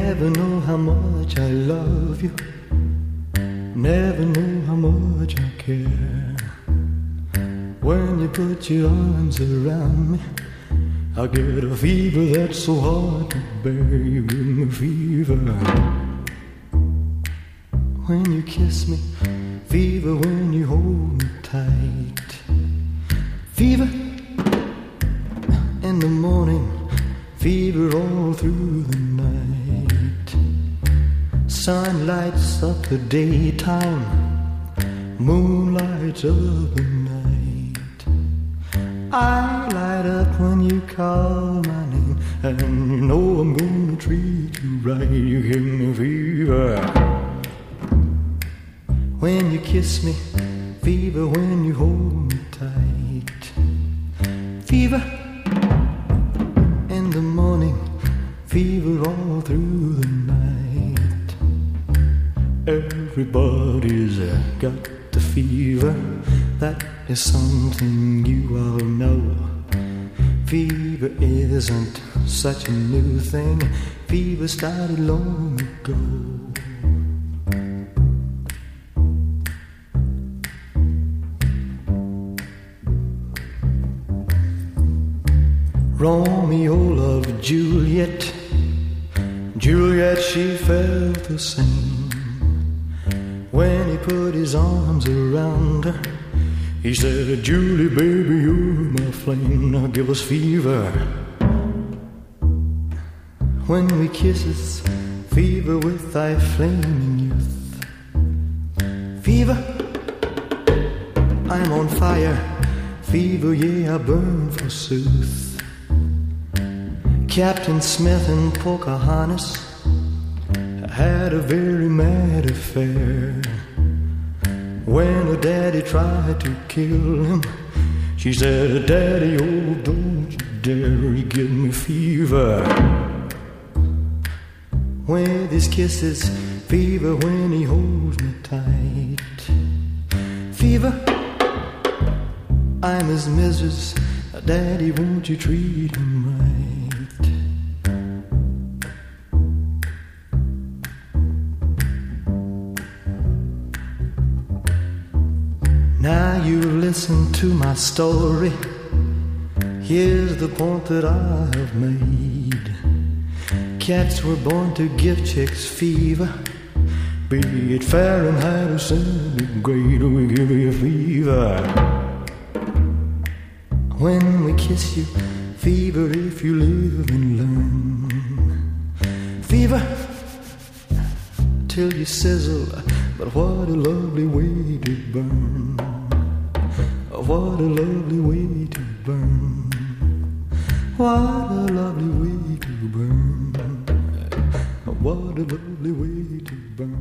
Never know how much I love you. Never know how much I care. When you put your arms around me, I get a fever that's so hard to bear. You give me fever when you kiss me, fever when you hold me tight, fever in the morning, fever all through the night. Sun lights up the daytime, moon lights up the night. I light up when you call my name, and you know I'm gonna treat you right. You give me fever when you kiss me, fever when you hold me tight, fever in the morning, fever all through the night. Everybody's got the fever, that is something you all know. Fever isn't such a new thing, fever started long ago. Romeo loved Juliet, Juliet she felt the same. When he put his arms around her, he said, Julie, baby, you're my flame. Now give us fever when we kisses, fever with thy flaming youth. Fever, I'm on fire. Fever, yeah, I burn forsooth. Captain Smith and Pocahontas had a very mad affair. When her daddy tried to kill him, she said, Daddy, oh, don't you dare, he give me fever with his kisses, fever when he holds me tight. Fever, I'm his missus, Daddy, won't you treat him right? Now you listen to my story. Here's the point that I have made. Cats were born to give chicks fever, be it Fahrenheit or centigrade. We give you fever when we kiss you, fever if you live and learn. Fever till you sizzle, but what a lovely way to burn. What a lovely way to burn. What a lovely way to burn. What a lovely way to burn.